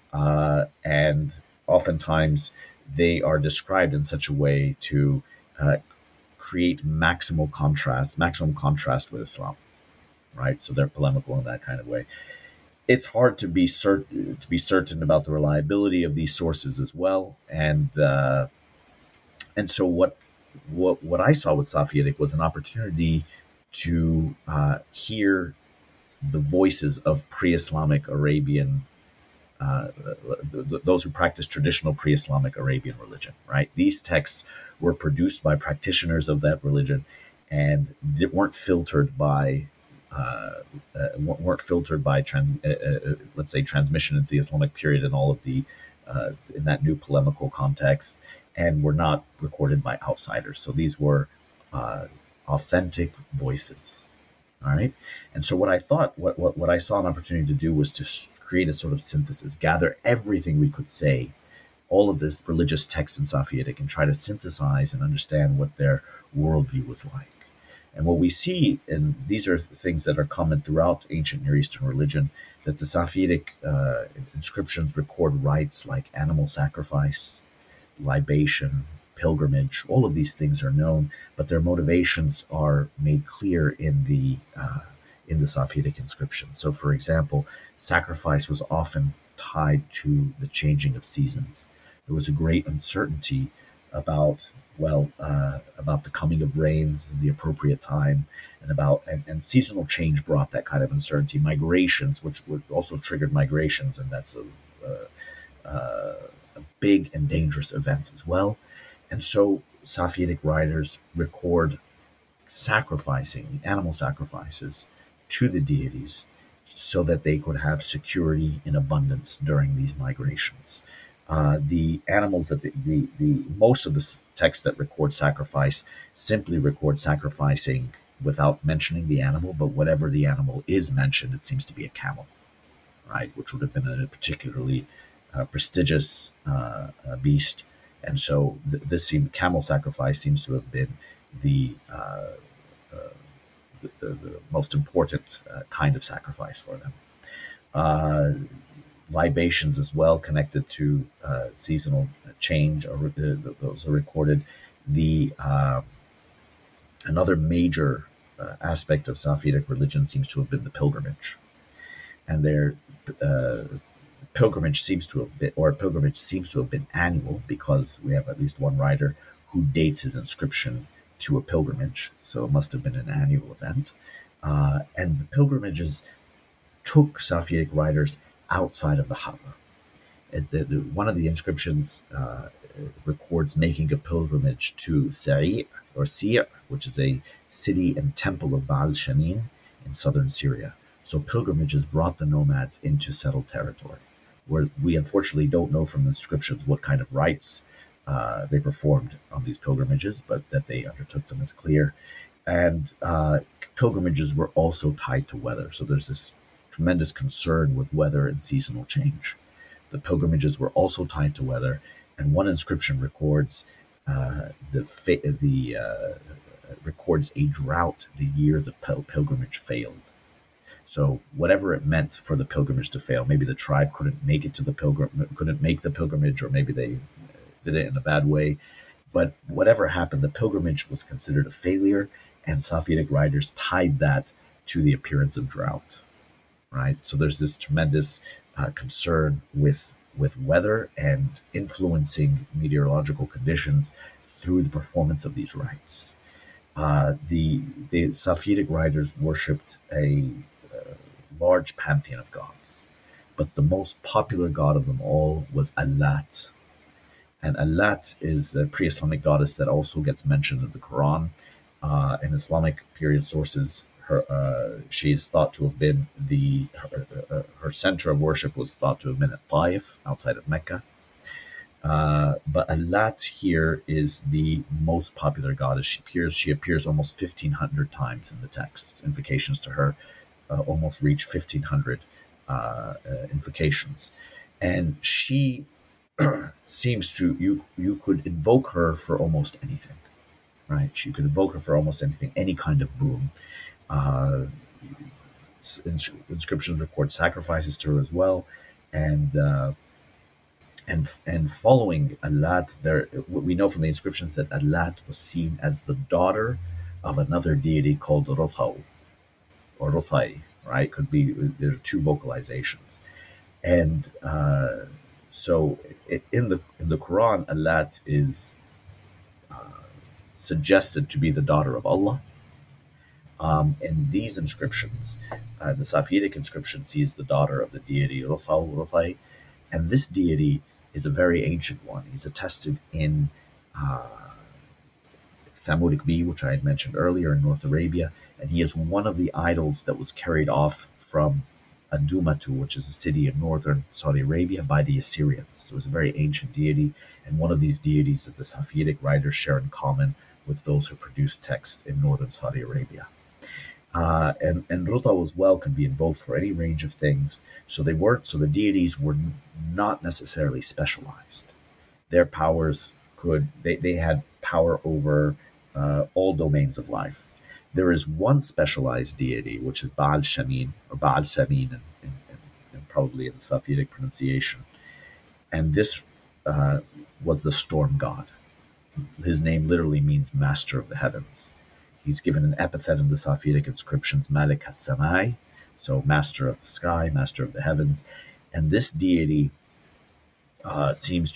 uh, and oftentimes they are described in such a way to uh, create maximal contrast, maximum contrast with Islam, right? So they're polemical in that kind of way. It's hard to be certain to be certain about the reliability of these sources as well, and uh, and so what what what I saw with Safavidic was an opportunity to uh, hear the voices of pre-Islamic Arabian, uh, those who practice traditional pre-Islamic Arabian religion. Right, these texts were produced by practitioners of that religion, and they weren't filtered by. Uh, uh, weren't filtered by trans, uh, uh, let's say transmission into the Islamic period and all of the uh, in that new polemical context, and were not recorded by outsiders. So these were uh, authentic voices. All right, and so what I thought, what, what what I saw an opportunity to do was to create a sort of synthesis, gather everything we could say, all of this religious text in Safavidic, and try to synthesize and understand what their worldview was like. And what we see, and these are things that are common throughout ancient Near Eastern religion, that the Safavidic uh, inscriptions record rites like animal sacrifice, libation, pilgrimage. All of these things are known, but their motivations are made clear in the uh, in the Safavidic inscriptions. So, for example, sacrifice was often tied to the changing of seasons. There was a great uncertainty about, well, uh, about the coming of rains in the appropriate time, and about and, and seasonal change brought that kind of uncertainty. Migrations, which would also triggered migrations, and that's a, a, a big and dangerous event as well. And so Safavidic writers record sacrificing, animal sacrifices to the deities so that they could have security in abundance during these migrations. Uh, the animals that the, the, the most of the texts that record sacrifice simply record sacrificing without mentioning the animal, but whatever the animal is mentioned, it seems to be a camel, right, which would have been a particularly uh, prestigious uh, uh, beast. And so th- this seemed, camel sacrifice seems to have been the uh, uh, the, the, the most important uh, kind of sacrifice for them. Uh, libations as well connected to uh, seasonal change, or uh, those are recorded. The uh, another major uh, aspect of Safavidic religion seems to have been the pilgrimage, and their uh, pilgrimage seems to have been, or pilgrimage seems to have been annual, because we have at least one writer who dates his inscription to a pilgrimage, so it must have been an annual event. Uh, and the pilgrimages took Safavidic writers outside of the Harra. The, the, one of the inscriptions uh, records making a pilgrimage to Sari' or Sir, which is a city and temple of Baal Shamin in southern Syria. So pilgrimages brought the nomads into settled territory, where we unfortunately don't know from the inscriptions what kind of rites uh, they performed on these pilgrimages, but that they undertook them is clear. And uh, pilgrimages were also tied to weather. So there's this tremendous concern with weather and seasonal change. The pilgrimages were also tied to weather, and one inscription records uh, the fa- the uh, records a drought the year the pil- pilgrimage failed. So whatever it meant for the pilgrimage to fail, maybe the tribe couldn't make it to the pilgrim, couldn't make the pilgrimage, or maybe they did it in a bad way. But whatever happened, the pilgrimage was considered a failure, and Safavidic writers tied that to the appearance of drought. Right, so there's this tremendous uh, concern with with weather and influencing meteorological conditions through the performance of these rites. Uh, the the Safavidic writers worshipped a uh, large pantheon of gods, but the most popular god of them all was Allat. And Allat is a pre-Islamic goddess that also gets mentioned in the Quran. Uh, in Islamic period sources, her uh, she is thought to have been the her, uh, her center of worship was thought to have been at Taif, outside of Mecca. Uh, but Allat here is the most popular goddess. She appears she appears almost fifteen hundred times in the text. Invocations to her uh, almost reach fifteen hundred uh, uh, invocations, and she seems to you you could invoke her for almost anything, right? You could invoke her for almost anything, any kind of boon. Uh, inscriptions record sacrifices to her as well, and uh, and and following Allat, there we know from the inscriptions that Allat was seen as the daughter of another deity called Rothau or Rothai, right? Could be, there are two vocalizations, and uh, so in the in the Quran, Allat is uh, suggested to be the daughter of Allah. Um, in these inscriptions, uh, the Safavidic inscription sees the daughter of the deity Rothau, Rothai, and this deity is a very ancient one. He's attested in uh, Thamud-Ikbi, which I had mentioned earlier, in North Arabia, and he is one of the idols that was carried off from Adumatu, which is a city in northern Saudi Arabia, by the Assyrians. So it was a very ancient deity, and one of these deities that the Safavidic writers share in common with those who produce text in northern Saudi Arabia. Uh, and and Rothau as well can be invoked for any range of things. So they weren't. So the deities were n- not necessarily specialized. Their powers could they, they had power over uh, all domains of life. There is one specialized deity, which is Baal Shamin or Baal Samin, in, in, in, in probably in the Safavidic pronunciation, and this uh, was the storm god. His name literally means master of the heavens. He's given an epithet in the Safavidic inscriptions, Malik has-Samai, so master of the sky, master of the heavens. And this deity uh, seems to have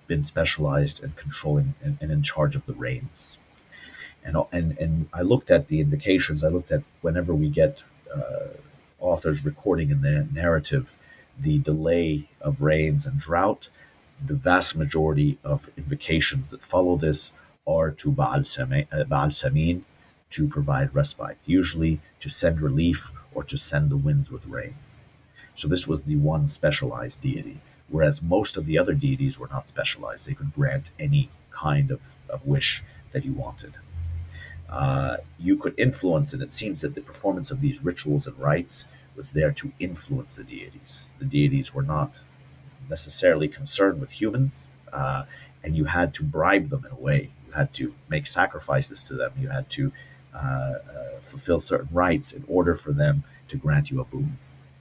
been specialized and controlling and, and in charge of the rains. And, and and I looked at the indications. I looked at whenever we get uh, authors recording in their narrative the delay of rains and drought, the vast majority of invocations that follow this are to Baal Sami- uh, Baal Samin to provide respite, usually to send relief or to send the winds with rain. So this was the one specialized deity, whereas most of the other deities were not specialized. They could grant any kind of, of wish that you wanted. Uh, you could influence, and it seems that the performance of these rituals and rites was there to influence the deities. The deities were not necessarily concerned with humans, uh, and you had to bribe them in a way. You had to make sacrifices to them. You had to uh, uh, fulfill certain rites in order for them to grant you a boon.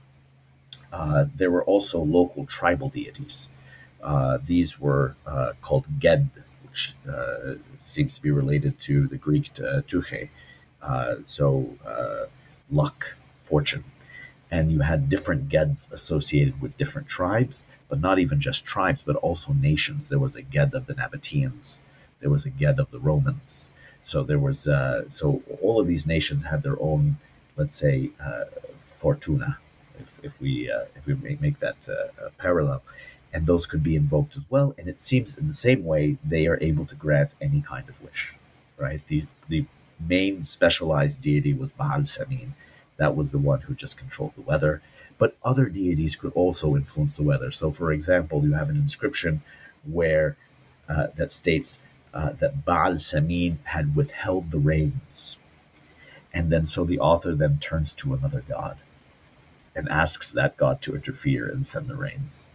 Uh, there were also local tribal deities. Uh, these were uh, called Ged, which uh, seems to be related to the Greek uh, Tuche, uh, so uh, luck, fortune. And you had different Geds associated with different tribes, but not even just tribes, but also nations. There was a Ged of the Nabateans. There was a Ged of the Romans. So there was, uh, so all of these nations had their own, let's say, uh, fortuna, if, if we uh, if we make that uh, parallel. And those could be invoked as well. And it seems in the same way they are able to grant any kind of wish, right? The the main specialized deity was Baal Samin. That was the one who just controlled the weather. But other deities could also influence the weather. So, for example, you have an inscription where uh, that states uh, that Baal Samin had withheld the rains. And then so the author then turns to another god and asks that god to interfere and send the rains.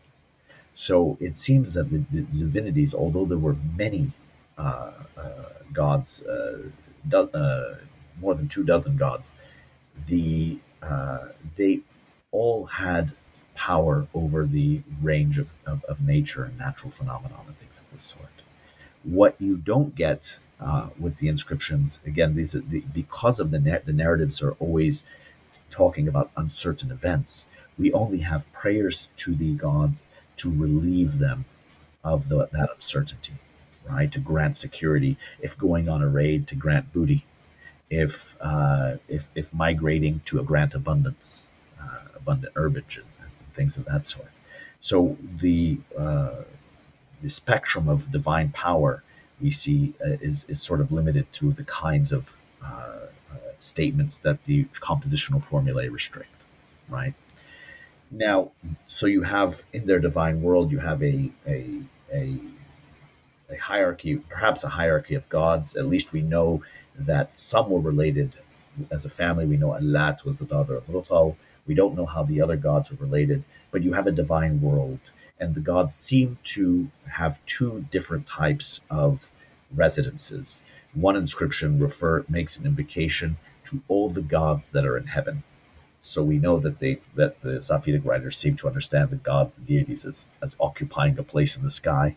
So it seems that the, the divinities, although there were many uh, uh, gods, uh, do, uh, more than two dozen gods, the uh, they all had power over the range of, of, of nature and natural phenomena and things of this sort. What you don't get uh, with the inscriptions, again, these are the, because of the na- the narratives are always talking about uncertain events. We only have prayers to the gods to relieve them of the, that uncertainty, right? To grant security. If going on a raid, to grant booty. If uh, if, if migrating, to a grant abundance, uh, abundant herbage and, and things of that sort. So the uh, the spectrum of divine power we see uh, is is sort of limited to the kinds of uh, uh, statements that the compositional formulae restrict, right? Now, so you have in their divine world, you have a a a, a hierarchy, perhaps a hierarchy of gods. At least we know that some were related as a family. We know Allat was the daughter of Ruthal. We don't know how the other gods are related, but you have a divine world, and the gods seem to have two different types of residences. One inscription refer makes an invocation to all the gods that are in heaven. So we know that they that the Safavidic writers seem to understand the gods, the deities, as, as occupying a place in the sky.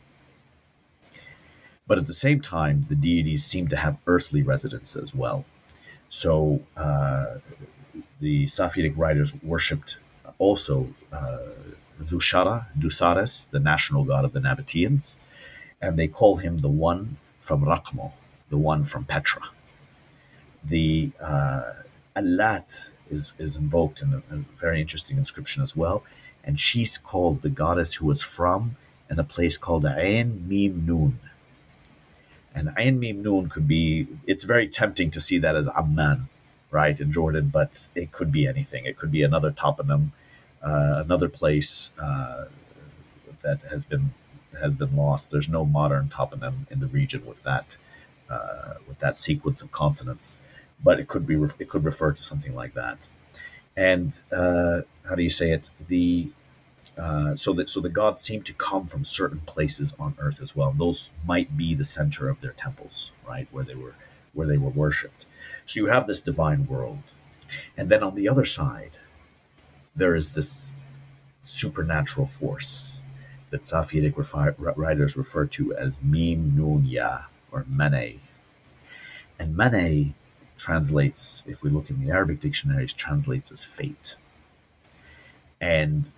But at the same time, the deities seem to have earthly residence as well. So uh, the Safavidic writers worshipped also uh, Dushara, Dusares, the national god of the Nabateans, and they call him the one from Rakmo, the one from Petra. The uh, Allat is, is invoked in a, a very interesting inscription as well, and she's called the goddess who was from in a place called Ain Mim Nun. And Ain Mim Nun could be, it's very tempting to see that as Amman, right, in Jordan, but it could be anything. It could be another toponym, uh, another place uh, that has been has been lost. There's no modern toponym in the region with that uh, with that sequence of consonants, but it could be it could refer to something like that. And uh, how do you say it? The uh, so that so the gods seem to come from certain places on earth as well. Those might be the center of their temples, right, where they were where they were worshipped. So you have this divine world, and then on the other side, there is this supernatural force that Safavidic refi- writers refer to as Mim Nun Ya, or Mane. And Mane translates, if we look in the Arabic dictionaries, translates as fate. And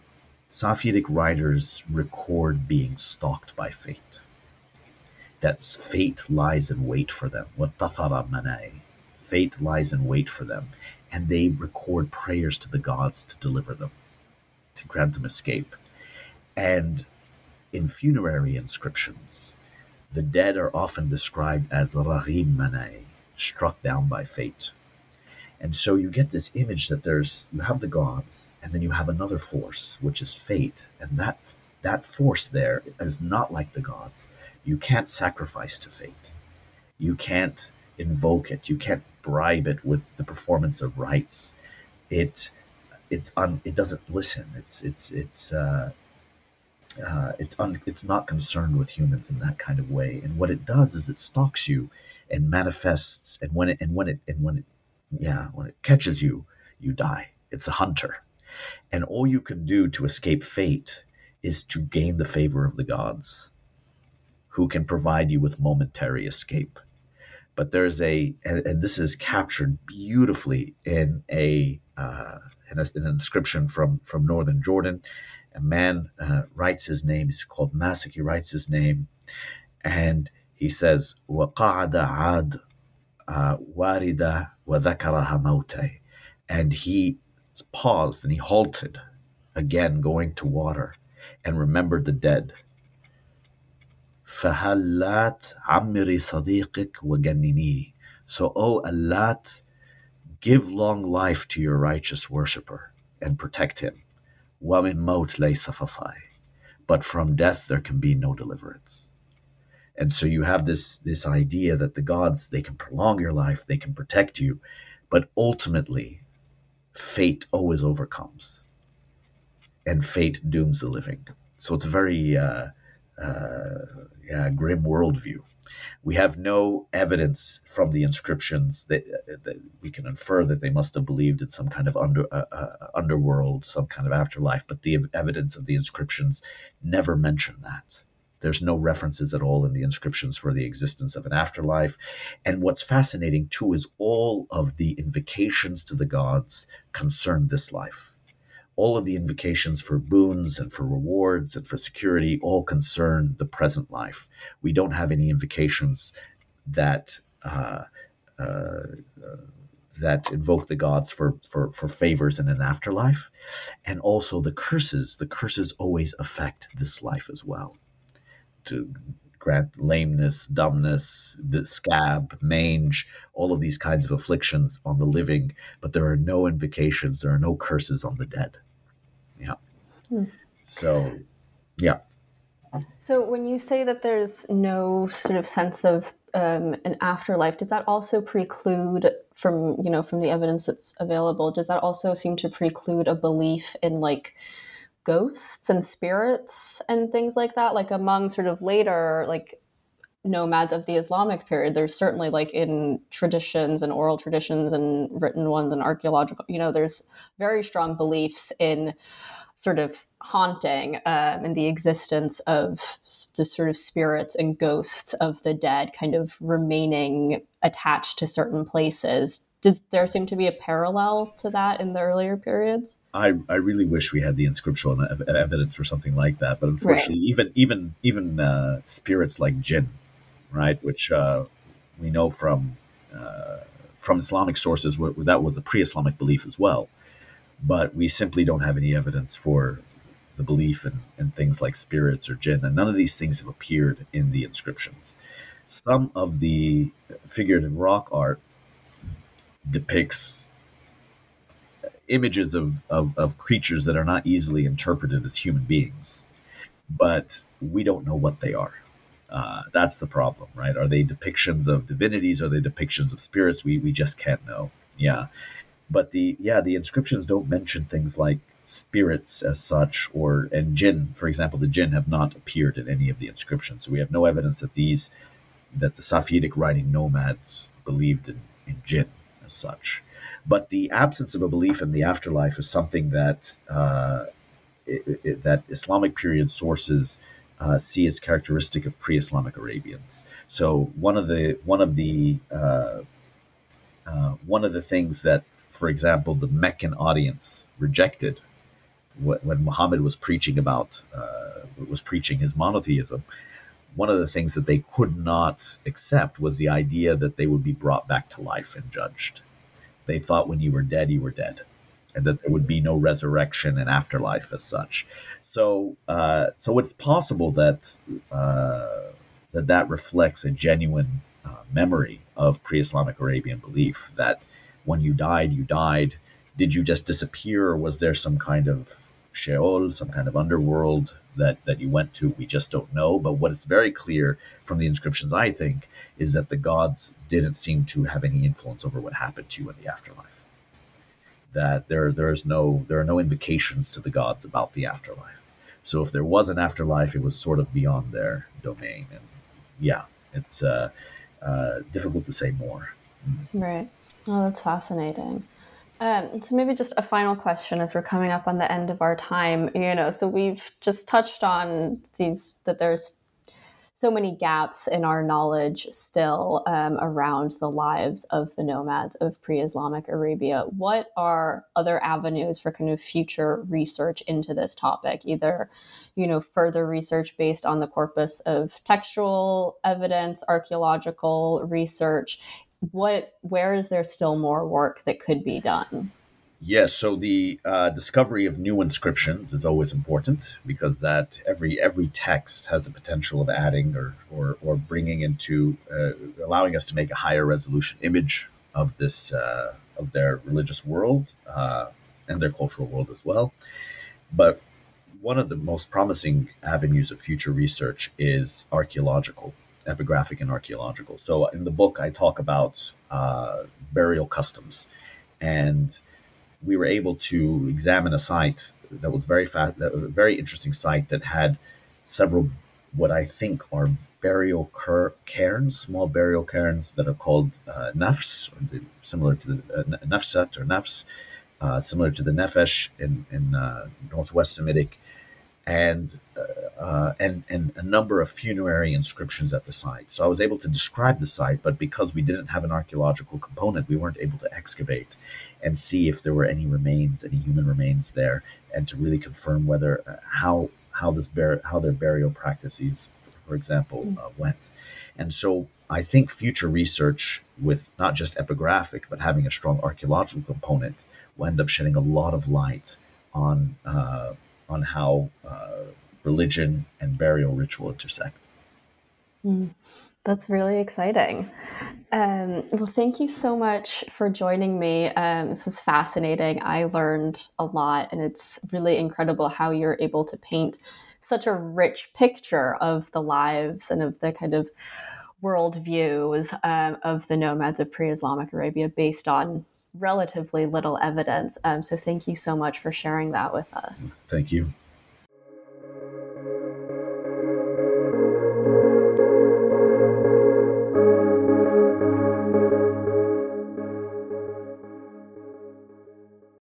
Safavidic writers record being stalked by fate. That's fate lies in wait for them. وَاتَّخَرَ مَنَاي. Fate lies in wait for them. And they record prayers to the gods to deliver them, to grant them escape. And in funerary inscriptions, the dead are often described as Raghim Manay, struck down by fate. And so you get this image that there's, you have the gods, and then you have another force, which is fate. And that that force there is not like the gods. You can't sacrifice to fate. You can't invoke it. You can't bribe it with the performance of rites. It it's un, it doesn't listen. It's it's it's uh, uh, it's un, it's not concerned with humans in that kind of way. And what it does is it stalks you and manifests. And when it and when it and when it yeah when it catches you, you die. It's a hunter, and all you can do to escape fate is to gain the favor of the gods, who can provide you with momentary escape. But there's a, and, and this is captured beautifully in a, uh, in, a in an inscription from, from northern Jordan. A man uh, writes his name, he's called Masik, he writes his name, and he says, وَقَعَدَ عَادْ وَارِدَ وَذَكَرَهَا مَوْتَيْ. And he paused and he halted, again going to water, and remembered the dead. فَهَلَّاتْ عَمِّرِ صَدِيقِكْ وَجَنِّنِي. So, O Allat, give long life to your righteous worshipper and protect him. وَمِن مَوْتْ لَيْسَ فَصَاي. But from death there can be no deliverance. And so you have this, this idea that the gods, they can prolong your life, they can protect you, but ultimately fate always overcomes. And fate dooms the living. So it's a very uh, uh, yeah, grim worldview. We have no evidence from the inscriptions that, uh, that we can infer that they must have believed in some kind of under uh, uh, underworld, some kind of afterlife, but the evidence of the inscriptions never mention that. There's no references at all in the inscriptions for the existence of an afterlife. And what's fascinating too is all of the invocations to the gods concern this life. All of the invocations for boons and for rewards and for security all concern the present life. We don't have any invocations that uh, uh, that invoke the gods for, for, for favors in an afterlife. And also the curses. The curses always affect this life as well. To grant lameness, dumbness, the scab, mange, all of these kinds of afflictions on the living, but there are no invocations, there are no curses on the dead. Yeah. Hmm. So, yeah. So when you say that there's no sort of sense of um, an afterlife, does that also preclude from, you know, from the evidence that's available, does that also seem to preclude a belief in like ghosts and spirits and things like that? Like among sort of later like nomads of the Islamic period, there's certainly like in traditions and oral traditions and written ones and archaeological, you know, there's very strong beliefs in sort of haunting um, and the existence of the sort of spirits and ghosts of the dead kind of remaining attached to certain places. Does there seem to be a parallel to that in the earlier periods? I, I really wish we had the inscriptional ev- evidence for something like that, but unfortunately, right. even even even uh, spirits like jinn, right, which uh, we know from uh, from Islamic sources, where, where that was a pre-Islamic belief as well, but we simply don't have any evidence for the belief in, in things like spirits or jinn, and none of these things have appeared in the inscriptions. Some of the figurative rock art depicts images of, of, of creatures that are not easily interpreted as human beings, but we don't know what they are. Uh, that's the problem, right? Are they depictions of divinities? Are they depictions of spirits? We we just can't know. Yeah. But the yeah, the inscriptions don't mention things like spirits as such, or and jinn, for example. The jinn have not appeared in any of the inscriptions. So we have no evidence that these that the Safavidic writing nomads believed in, in jinn as such. But the absence of a belief in the afterlife is something that uh, it, it, that Islamic period sources uh, see as characteristic of pre-Islamic Arabians. So one of the one of the uh, uh, one of the things that, for example, the Meccan audience rejected when Muhammad was preaching about uh, was preaching his monotheism, one of the things that they could not accept was the idea that they would be brought back to life and judged. They thought when you were dead, you were dead, and that there would be no resurrection and afterlife as such. So, uh, so it's possible that uh, that that reflects a genuine uh, memory of pre-Islamic Arabian belief that when you died, you died. Did you just disappear, or was there some kind of Sheol, some kind of underworld that, that you went to? We just don't know. But what is very clear from the inscriptions, I think, is that the gods didn't seem to have any influence over what happened to you in the afterlife. That there there is no there are no invocations to the gods about the afterlife. So if there was an afterlife, it was sort of beyond their domain. And yeah, it's uh, uh, difficult to say more. Right. Oh, that's fascinating. Um, so maybe just a final question as we're coming up on the end of our time. You know, so we've just touched on these, that there's so many gaps in our knowledge still um, around the lives of the nomads of pre-Islamic Arabia. What are other avenues for kind of future research into this topic? Either, you know, further research based on the corpus of textual evidence, archaeological research. What, where is there still more work that could be done? Yes, so the uh, discovery of new inscriptions is always important, because that every every text has the potential of adding or or, or bringing into uh, allowing us to make a higher resolution image of this uh, of their religious world uh, and their cultural world as well. But one of the most promising avenues of future research is archaeological, epigraphic and archaeological. So in the book, I talk about uh, burial customs, and we were able to examine a site that was very fast, a very interesting site that had several, what I think are burial cur- cairns, small burial cairns that are called uh, nafs, or the, similar to the uh, nafsat or nafs, uh, similar to the nefesh in, in uh, Northwest Semitic, and uh, and and a number of funerary inscriptions at the site. So I was able to describe the site, but because we didn't have an archaeological component, we weren't able to excavate and see if there were any remains, any human remains there, and to really confirm whether uh, how how this bur- how their burial practices, for example, uh, went. And so I think future research with not just epigraphic, but having a strong archaeological component will end up shedding a lot of light on uh, on how uh, religion and burial ritual intersect. Mm. That's really exciting. Um, well, thank you so much for joining me. Um, this was fascinating. I learned a lot, and it's really incredible how you're able to paint such a rich picture of the lives and of the kind of worldviews um, of the nomads of pre-Islamic Arabia based on relatively little evidence. Um, so thank you so much for sharing that with us. Thank you.